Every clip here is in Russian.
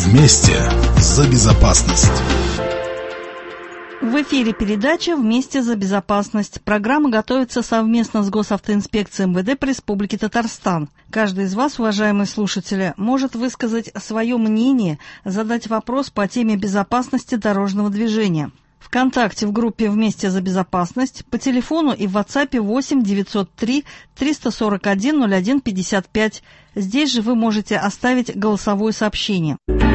Вместе за безопасность. В эфире передача «Вместе за безопасность». Программа готовится совместно с Госавтоинспекцией МВД по Республике Татарстан. Каждый из вас, уважаемые слушатели, может высказать свое мнение, задать вопрос по теме безопасности дорожного движения. ВКонтакте в группе «Вместе за безопасность», по телефону и в WhatsApp 8 903 341 01 55. Здесь же вы можете оставить голосовое сообщение.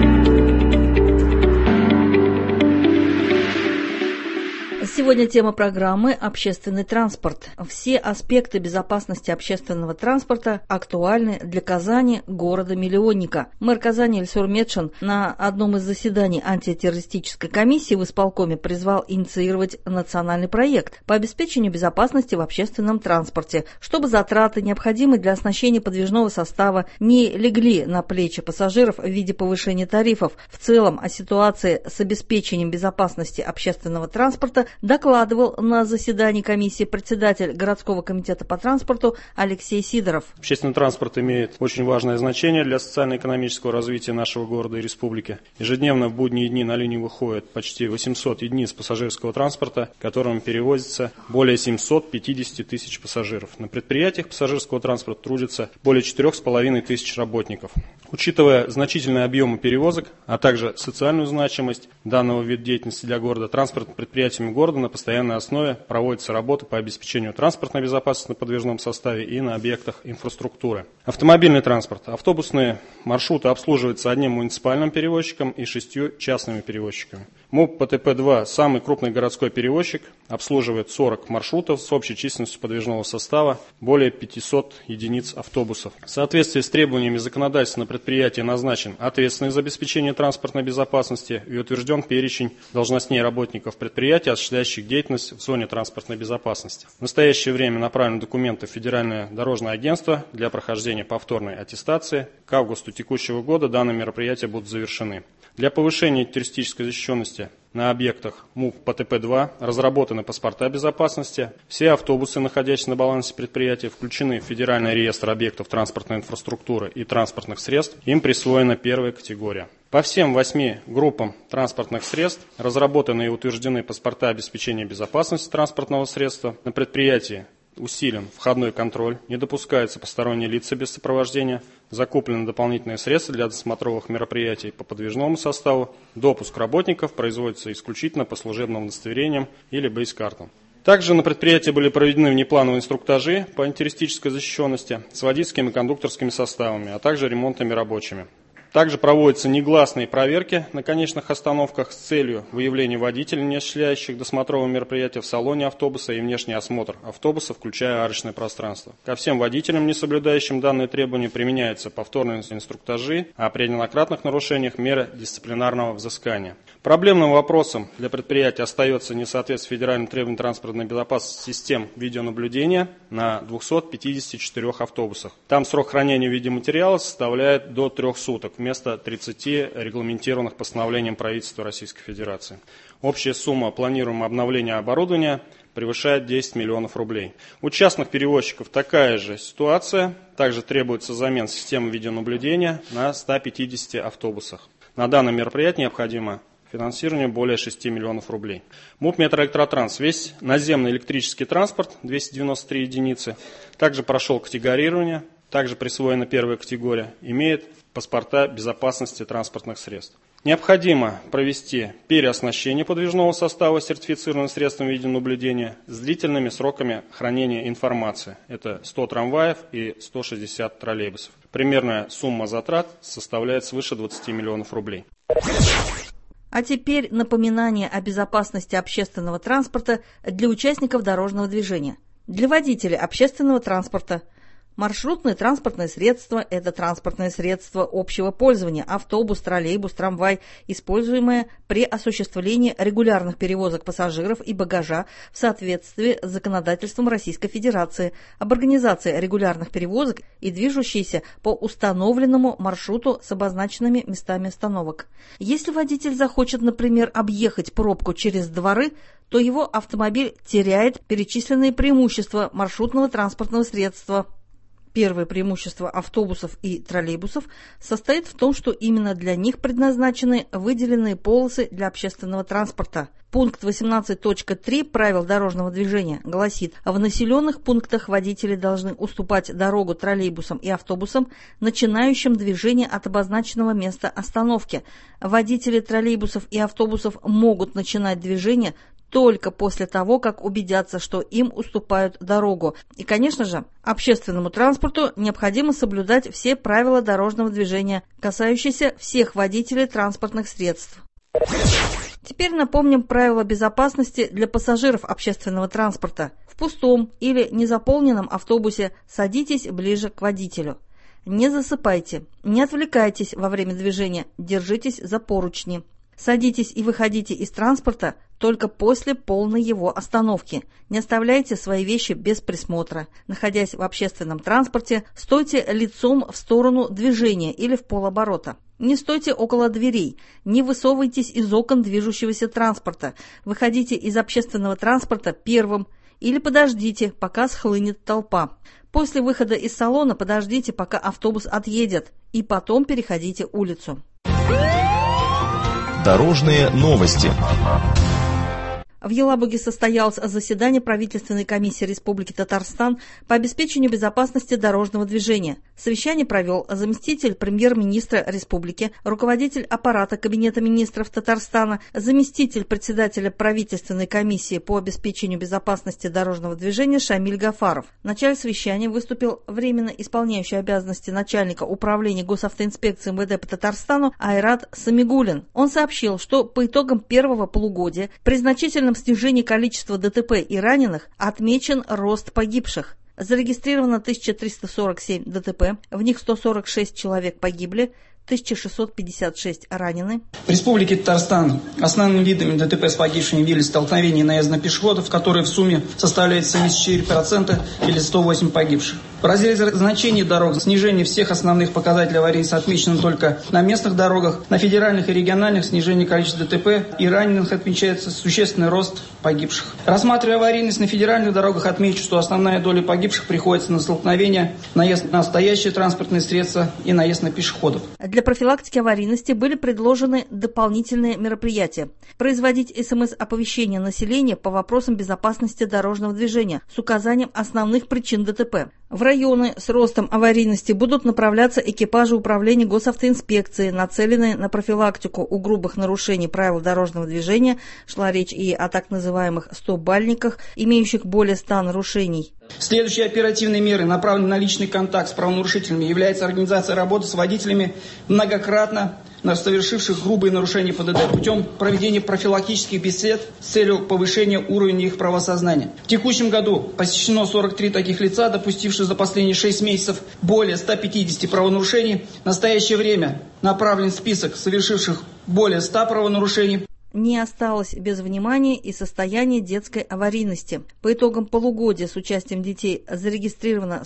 Сегодня тема программы «Общественный транспорт». Все аспекты безопасности общественного транспорта актуальны для Казани, города-миллионника. Мэр Казани Эльсур Метшин на одном из заседаний антитеррористической комиссии в исполкоме призвал инициировать национальный проект по обеспечению безопасности в общественном транспорте, чтобы затраты, необходимые для оснащения подвижного состава, не легли на плечи пассажиров в виде повышения тарифов. В целом о ситуации с обеспечением безопасности общественного транспорта докладывал на заседании комиссии председатель городского комитета по транспорту Алексей Сидоров. Общественный транспорт имеет очень важное значение для социально-экономического развития нашего города и республики. Ежедневно в будние дни на линию выходит почти 800 единиц пассажирского транспорта, которым перевозится более 750 тысяч пассажиров. На предприятиях пассажирского транспорта трудится более 4,5 тысяч работников. Учитывая значительные объемы перевозок, а также социальную значимость данного вида деятельности для города, транспортными предприятиями города на постоянной основе проводятся работы по обеспечению транспортной безопасности на подвижном составе и на объектах инфраструктуры. Автомобильный транспорт. Автобусные маршруты обслуживаются одним муниципальным перевозчиком и 6 частными перевозчиками. МУП ПТП-2, самый крупный городской перевозчик, обслуживает 40 маршрутов с общей численностью подвижного состава более 500 единиц автобусов. В соответствии с требованиями законодательства на предприятии назначен ответственный за обеспечение транспортной безопасности и утвержден перечень должностей работников предприятия, осуществляющих деятельность в зоне транспортной безопасности. В настоящее время направлены документы в Федеральное дорожное агентство для прохождения повторной аттестации. К августу текущего года данные мероприятия будут завершены. Для повышения террористической защищенности на объектах МУП ПТП-2 разработаны паспорта безопасности. Все автобусы, находящиеся на балансе предприятия, включены в Федеральный реестр объектов транспортной инфраструктуры и транспортных средств. Им присвоена первая категория. По всем 8 группам транспортных средств разработаны и утверждены паспорта обеспечения безопасности транспортного средства. На предприятии усилен входной контроль, не допускаются посторонние лица без сопровождения, закуплены дополнительные средства для досмотровых мероприятий по подвижному составу, допуск работников производится исключительно по служебным удостоверениям или бейс-картам. Также на предприятии были проведены внеплановые инструктажи по антитеррористической защищенности с водительскими и кондукторскими составами, а также ремонтными рабочими. Также проводятся негласные проверки на конечных остановках с целью выявления водителей, не осуществляющих досмотровые мероприятия в салоне автобуса, и внешний осмотр автобуса, включая арочное пространство. Ко всем водителям, не соблюдающим данные требования, применяются повторные инструктажи, а при неоднократных нарушениях меры дисциплинарного взыскания. Проблемным вопросом для предприятия остается несоответствие федеральным требованиям транспортной безопасности систем видеонаблюдения на 254 автобусах. Там срок хранения видеоматериала составляет до 3 суток. Вместо 30 регламентированных постановлением правительства Российской Федерации. Общая сумма планируемого обновления оборудования превышает 10 миллионов рублей. У частных перевозчиков такая же ситуация. Также требуется замена системы видеонаблюдения на 150 автобусах. На данное мероприятие необходимо финансирование более 6 миллионов рублей. МУП «Метроэлектротранс». Весь наземный электрический транспорт, 293 единицы, также прошел категорирование, также присвоена первая категория, имеет паспорта безопасности транспортных средств. Необходимо провести переоснащение подвижного состава сертифицированным средством видеонаблюдения с длительными сроками хранения информации. Это 100 трамваев и 160 троллейбусов. Примерная сумма затрат составляет свыше 20 миллионов рублей. А теперь напоминание о безопасности общественного транспорта для участников дорожного движения. Для водителей общественного транспорта. Маршрутное транспортное средство – это транспортное средство общего пользования, автобус, троллейбус, трамвай, используемое при осуществлении регулярных перевозок пассажиров и багажа в соответствии с законодательством Российской Федерации об организации регулярных перевозок и движущиеся по установленному маршруту с обозначенными местами остановок. Если водитель захочет, например, объехать пробку через дворы, то его автомобиль теряет перечисленные преимущества маршрутного транспортного средства. Первое преимущество автобусов и троллейбусов состоит в том, что именно для них предназначены выделенные полосы для общественного транспорта. Пункт 18.3 правил дорожного движения гласит: в населенных пунктах водители должны уступать дорогу троллейбусам и автобусам, начинающим движение от обозначенного места остановки. Водители троллейбусов и автобусов могут начинать движение только после того, как убедятся, что им уступают дорогу. И, конечно же, общественному транспорту необходимо соблюдать все правила дорожного движения, касающиеся всех водителей транспортных средств. Теперь напомним правила безопасности для пассажиров общественного транспорта. В пустом или незаполненном автобусе садитесь ближе к водителю. Не засыпайте, не отвлекайтесь во время движения, держитесь за поручни. Садитесь и выходите из транспорта только после полной его остановки. Не оставляйте свои вещи без присмотра. Находясь в общественном транспорте, стойте лицом в сторону движения или в полоборота. Не стойте около дверей, не высовывайтесь из окон движущегося транспорта. Выходите из общественного транспорта первым или подождите, пока схлынет толпа. После выхода из салона подождите, пока автобус отъедет, и потом переходите улицу. Дорожные новости. В Елабуге состоялось заседание правительственной комиссии Республики Татарстан по обеспечению безопасности дорожного движения. Совещание провел заместитель премьер-министра республики, руководитель аппарата Кабинета министров Татарстана, заместитель председателя правительственной комиссии по обеспечению безопасности дорожного движения Шамиль Гафаров. В начале совещания выступил временно исполняющий обязанности начальника управления госавтоинспекции МВД по Татарстану Айрат Самигуллин. Он сообщил, что по итогам первого полугодия при значительном снижении количества ДТП и раненых отмечен рост погибших. Зарегистрировано 1347 ДТП, в них 146 человек погибли, 1656 ранены. В Республике Татарстан основными видами ДТП с погибшими явились столкновения наездно-пешеходов, которые в сумме составляют 74% или 108 погибших. В разделе значений дорог снижение всех основных показателей аварийности отмечено только на местных дорогах. На федеральных и региональных снижение количества ДТП и раненых отмечается существенный рост погибших. Рассматривая аварийность на федеральных дорогах, отмечу, что основная доля погибших приходится на столкновения, наезд на стоящие транспортные средства и наезд на пешеходов. Для профилактики аварийности были предложены дополнительные мероприятия. Производить СМС-оповещение населения по вопросам безопасности дорожного движения с указанием основных причин ДТП. В районы с ростом аварийности будут направляться экипажи управления госавтоинспекции, нацеленные на профилактику у грубых нарушений правил дорожного движения. Шла речь и о так называемых «100-бальниках», имеющих более 100 нарушений. Следующие оперативные меры, направленные на личный контакт с правонарушителями, является организация работы с водителями, многократно совершивших грубые нарушения ПДД, путем проведения профилактических бесед с целью повышения уровня их правосознания. В текущем году посещено 43 таких лица, допустивших за последние 6 месяцев более 150 правонарушений. В настоящее время направлен список совершивших более 100 правонарушений. Не осталось без внимания и состояние детской аварийности. По итогам полугодия с участием детей зарегистрировано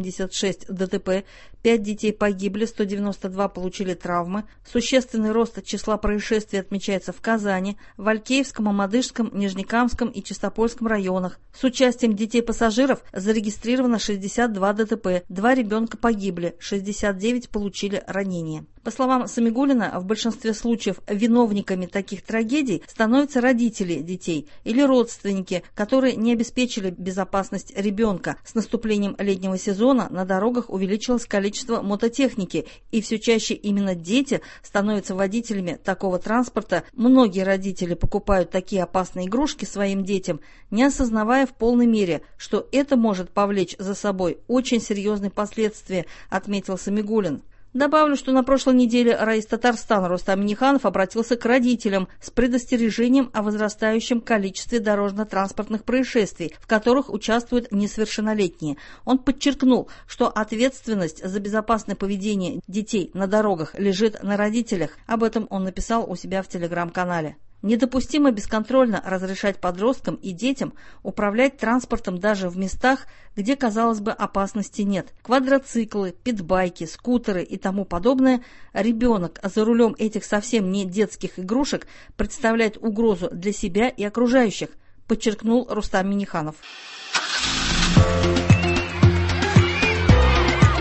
176 ДТП, 5 детей погибли, 192 получили травмы. Существенный рост числа происшествий отмечается в Казани, в Алькеевском, Амадышском, Нижнекамском и Чистопольском районах. С участием детей-пассажиров зарегистрировано 62 ДТП, 2 ребенка погибли, 69 получили ранения. По словам Самигуллина, в большинстве случаев виновниками таких трагедий становятся родители детей или родственники, которые не обеспечили безопасность ребенка. С наступлением летнего сезона на дорогах увеличилось количество мототехники, и все чаще именно дети становятся водителями такого транспорта. Многие родители покупают такие опасные игрушки своим детям, не осознавая в полной мере, что это может повлечь за собой очень серьезные последствия, отметил Самигуллин. Добавлю, что на прошлой неделе Раис Татарстана Рустам Минниханов обратился к родителям с предостережением о возрастающем количестве дорожно-транспортных происшествий, в которых участвуют несовершеннолетние. Он подчеркнул, что ответственность за безопасное поведение детей на дорогах лежит на родителях. Об этом он написал у себя в телеграм-канале. Недопустимо бесконтрольно разрешать подросткам и детям управлять транспортом даже в местах, где, казалось бы, опасности нет. Квадроциклы, питбайки, скутеры и тому подобное. Ребенок за рулем этих совсем не детских игрушек представляет угрозу для себя и окружающих, подчеркнул Рустам Минниханов.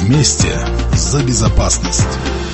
Вместе за безопасность.